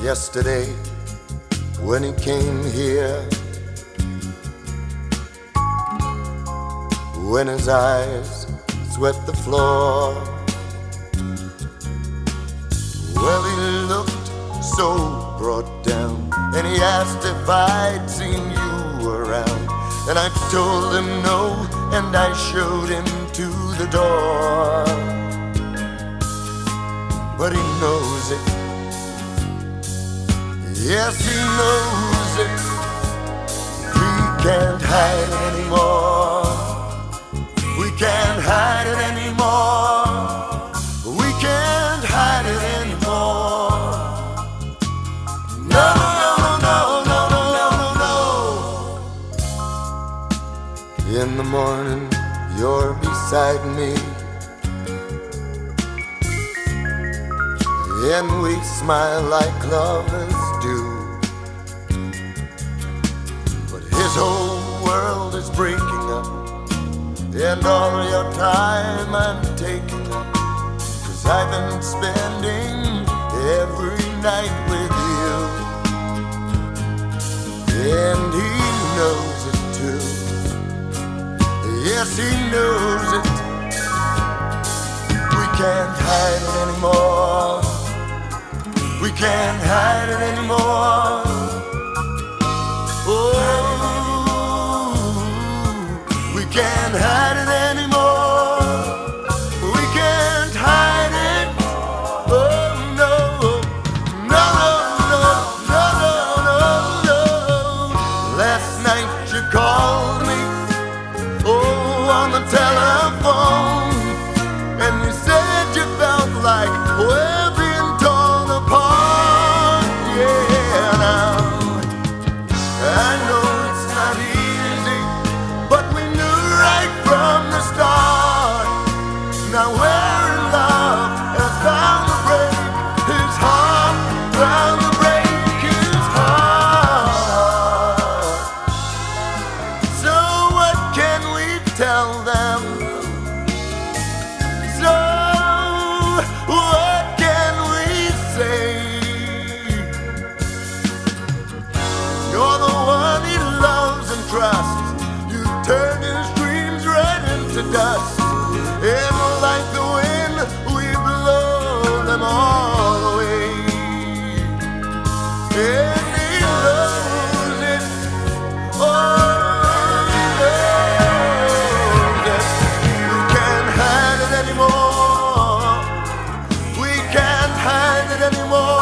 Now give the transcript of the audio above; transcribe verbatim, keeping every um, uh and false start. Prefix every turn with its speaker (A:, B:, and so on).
A: yesterday when he came here, when his eyes swept the floor. Well, he looked so brought down, and he asked if I'd seen you around. And I told him no, and I showed him to the door. But he knows it, yes, he knows it. We can't hide it anymore. We can't hide it anymore. We can't hide it anymore. No, no, no, no, no, no, no. In the morning, you're beside me, and we smile like lovers do. But his whole world is breaking up, and all your time I'm taking up, 'cause I've been spending every night with you. And he knows it too. Yes, he knows it. We can't hide it anymore. We can't hide it anymore. Oh, we can't hide it anymore. We can't hide it. Oh no, no, no, no, no, no, no. Last night you called me, oh, on the telephone, and you said you felt like we're being torn apart. Yeah, now I know it's not easy, but we knew right from the start. Now we're in love, and it's bound to break his heart, bound to break his heart. So what can we tell them? So what can we say? You're the one he loves and trusts. You turn his dreams right into dust. And like the wind, we blow them all away. And he knows it. Oh, he knows it. We can't hide it anymore. We can't hide it anymore.